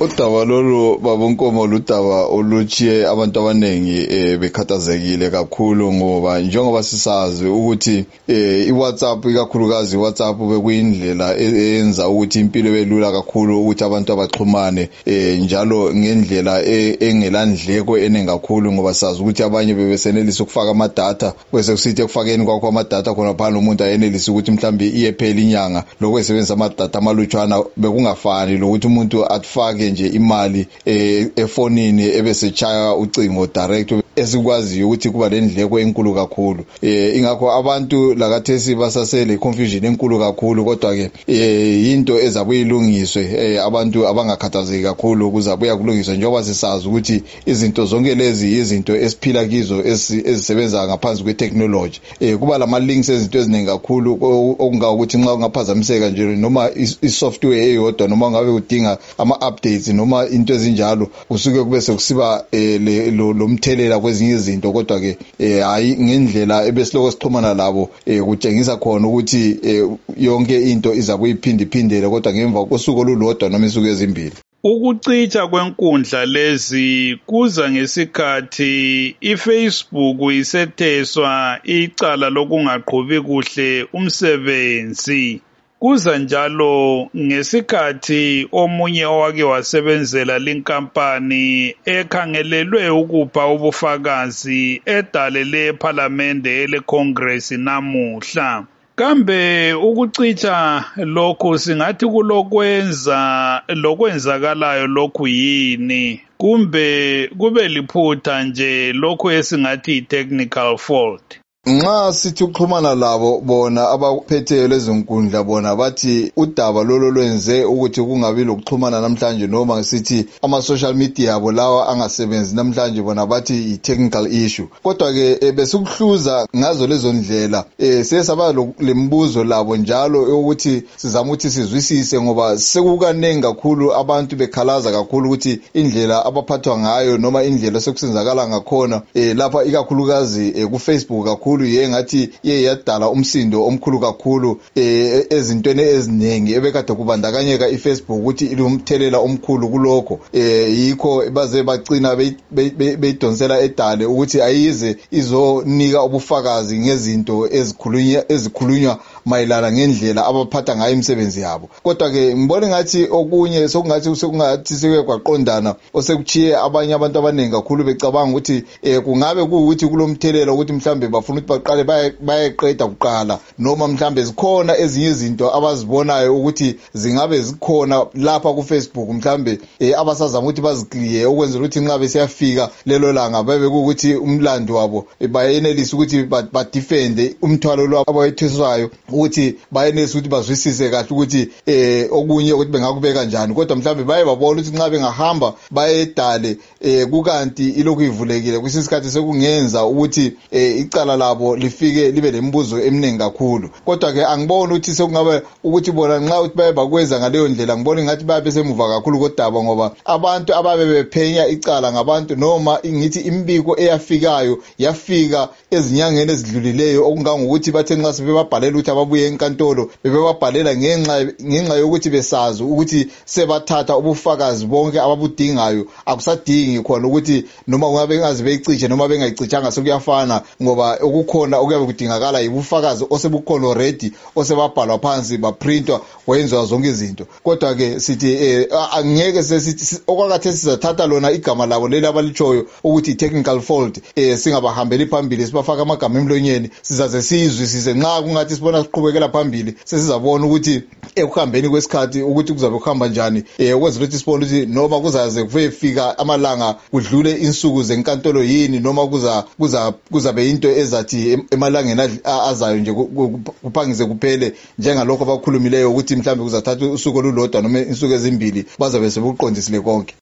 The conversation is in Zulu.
Udaba lolu babonkomo ludaba oluchiye abantu abanengi bekhathazekile kakhulu ngoba njengoba sisazi ukuthi iWhatsApp ikakhulukazi iWhatsApp bekuyindlela eyenza ukuthi impilo belula kakhulu ukuthi abantu abaxhumane njalo ngendlela engelandleko eningi kakhulu ngoba sazi ukuthi abanye bebesenelisa ukufaka ama data bese kusithi ekufakeni kwakho ama data khona phana umuntu ayenelisa ukuthi mhlambi iyephela inyanga lokho esebenzisa ama data amalutshwana bekungafani lokuthi umuntu atfake nje imali efonini ebese chaya ucingo direct esikwaziyo ukuthi kuba lendleko enkulu kakhulu ingakho abantu lakathesi basasele confusion enkulu kakhulu kodwa ke into ezabuyilungiswe abantu abangakhathazeki kakhulu kuzabuya kulungiswa njengoba sisazi ukuthi izinto zonke lezi izinto esiphila kizo ezisebenza ngaphansi kwetechnology kuba lama links ezinto eziningi kakhulu okunga ukuthi nxa ungaphazamiseka nje noma isoftware eyodwa noma ngabe udinga ama updates noma into ezinjalo usuke kube sekusiba lo mthelela kwezinye izinto kodwa ke hayi ngendlela ebesiloko sixhumana labo kutshengisa khona ukuthi yonke into izabuyiphindile kodwa ngemva kosuku olulodwa noma isuku ezimbili. Ukucitsha kwenkundla lezi kuza ngesikhathi iFacebook isetheswa icala lokungaqhubi kuhle umsebenzi. Kuza njalo ngesikhathi omunye owake wasebenzela linkampani ekhangelelwe ukupha ubufakazi edalele eParliamente eleCongress namuhla. Kambe ukucitsha lokhu singathi lokwenzakalayo lokhu yini kumbe kube liphutha nje lokhu esingathi technical fault? Nxa sithi ukuxhumana labo bona abaphethe lezi nkundla bona bathi udaba lolo lwenze ukuthi kungabi lokuxhumana namhlanje noma sithi ama social media yabo lawa angasebenzi namhlanje bona bathi i-technical issue kodwa ke besikuhluza ngazo lezo ndlela sesaba lembuzo labo njalo ukuthi sizama ukuthi sizwisise ngoba sekukanengi kakhulu abantu bekhalaza kakhulu ukuthi indlela abaphathwa ngayo noma indlela sekusenzakala ngakhona lapha ikakhulukazi ku Facebook kakhulu yengathi yadala umsindo omkhulu kakhulu ezintweni eziningi ebekade kubandakanyeka iFacebook ukuthi ilumthelela omkhulu kulokho yikho baze bacina beyidonsela edale ukuthi ayize izonika ubufakazi ngezinto ezikhulunywa mayelana ngendlela abaphatha ngayo imisebenzi yabo kodwa ke ngibona ngathi okunye sokungathi sike kwaqondana osekuchiye abanye abantu abanengi kakhulu becabanga ukuthi kungabe kuukuthi kulomthelela ukuthi mhlambe bafuna ukuthi baqale bayeqeda kuqala noma mhlambe zikhona ezinye izinto abazibonayo ukuthi zingabe zikhona lapha ku Facebook mhlambe abasazama ukuthi baziclear ukwenza ukuthi nxa besiyafika lelo langa bebe ukuthi umlando wabo bayenelisa ukuthi badefend umthwalo lo abayetheswayo ukuthi bayenelisa ukuthi bazwisise kahle ukuthi okunye ukuthi bengakubeka kanjani kodwa mhlambe baye babona ukuthi nxa bengahamba bayedale kukanti ilokhu ivulekile kwisisikhathi sekungenza ukuthi icala labo lifike libe lembuzo eminingi kakhulu kodwa ke angiboni ukuthi sekungaba ukuthi bona nxa ukuthi baye bakwenza ngaleyo ndlela ngibona ngathi babe semuva kakhulu kodaba ngoba abantu ababe bephenya icala ngabantu noma ngithi imbiko eyafikayo yafika ezinyangeni ezidlulileyo okungangokuthi bathe nxa sebebabhalela ukuthi ababuye enkantolo bebebabhalela ngenxa yokuthi besazi ukuthi sebathatha ubufakazi bonke ababudingayo akusadingi khona ukuthi noma kungabe ngazi beyicishe noma bengayicishanga sekuyafana ngoba okukhona okuyabe kudingakala yibufakazi osebukhona already osebabhalwa phansi baprintwa wayenzwa zonke izinto kodwa ke sithi angeke sesithi okwakathe sizathatha lona igama labo leli abalichoyo ukuthi technical fault singabahambeli phambili sibafaka amagama emlonyeni sizaze sizwisise nxa kungathi sibona siqhubekela phambili sesizabona ukuthi ekuhambeni kwesikhathi ukuthi kuzabe kuhamba njani ukwenza ukuthi sibone ukuthi noma kuzaze kufika amalanga kudlule insuku zenkantolo yini noma kuzabe into ezathi emalangeni azayo nje kuphangise kuphele njengalokho abakhulumileyo ukuthi mhlambe kuzathatha usuku olulodwa noma insuku ezimbili bazabe sebuqondisile konke.